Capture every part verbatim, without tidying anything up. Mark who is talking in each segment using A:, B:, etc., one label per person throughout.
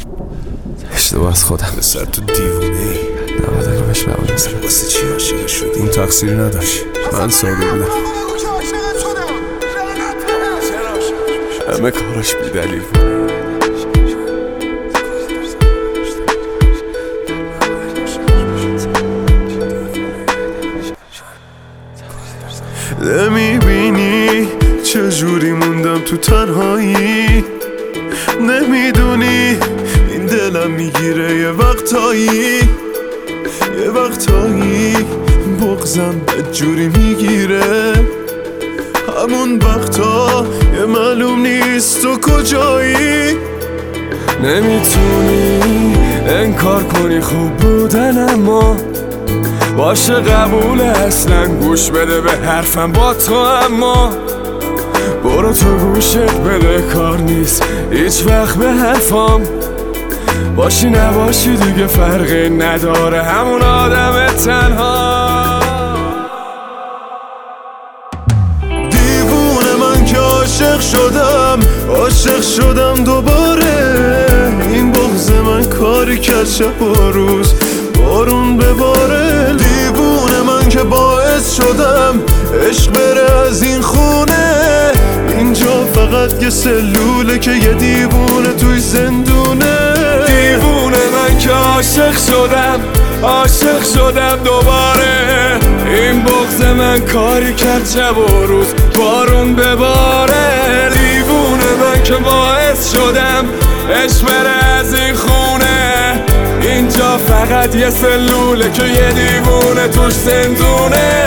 A: اشتباه از خودم.
B: پسر تو دیوونه ای.
A: نباید علمش بمونه سر.
B: واسه چی عاشق شدی؟ اون تقصیری نداشت، من ساده بودم. همه کاراش بی دلیل بود. نمیبینی چجوری موندم تو تنهایی؟ نمیدونی این دلم میگیره یه وقتایی، یه وقتایی بغزم بدجوری میگیره. همون وقتا یه معلوم نیست تو کجایی. نمیتونی انکار کنی خوب بودن، اما باشه قبول اصلا گوش بده به حرفم با تو. اما برو تو گوشت بده، کار نیست هیچ وقت به حرفام. باشی نباشی دیگه فرقی نداره، همون آدم تنها. دیوونه من که عاشق شدم، عاشق شدم دوباره. این بغض من کاری کرد شب و روز بارون بباره. دیوونه من که باعث شدم عشق بره از این خونه. اینجا فقط یه سلوله که یه دیوونه توی زندونه. دیوونه من که عاشق شدم، عاشق شدم دوباره. این بغض من کاری کرد شب و روز بارون بباره. دیوونه من که باعث شدم عشق بره از این خونه. اینجا فقط یه سلوله که یه دیوونه توش زندونه.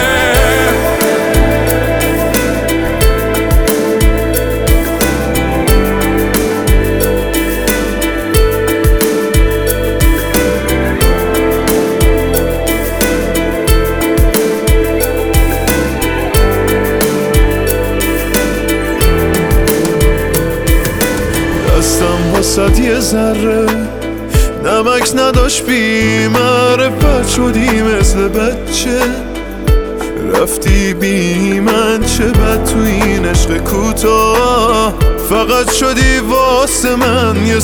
B: دستم واسد یه ذره نمک نداشت، بی معرفت شدی مثل بچه. رفتی بی من، چه بد تو این عشق کوتاه. فقط شدی واسه من یه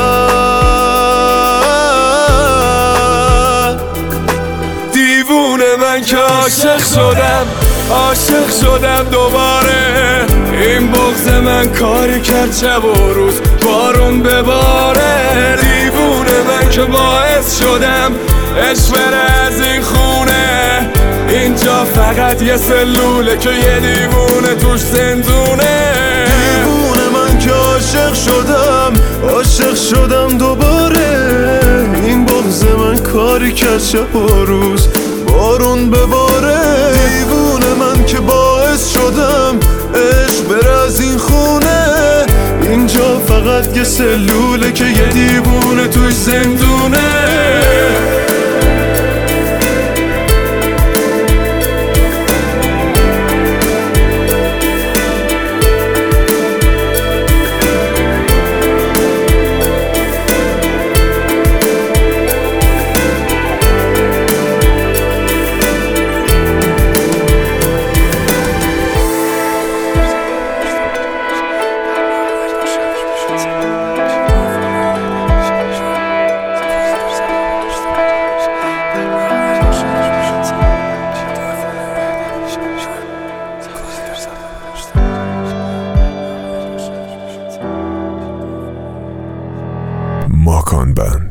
B: سر. دیوونه من که عاشق شدم، عاشق شدم دوباره. این بغض من کاری کرد شب و روز بارون بباره. دیوونه من که باعث شدم عشق بره از این خونه. اینجا فقط یه سلوله که یه دیوونه توش زندونه. دیوونه من که عاشق شدم، عاشق شدم دوباره. این بغض من کاری کرد شب و روز بارون بباره. دیوونه من که باعث شدم عشق بره از این خونه. اینجا فقط یه سلوله که یه دیوونه توش زندونه. ماکان بند.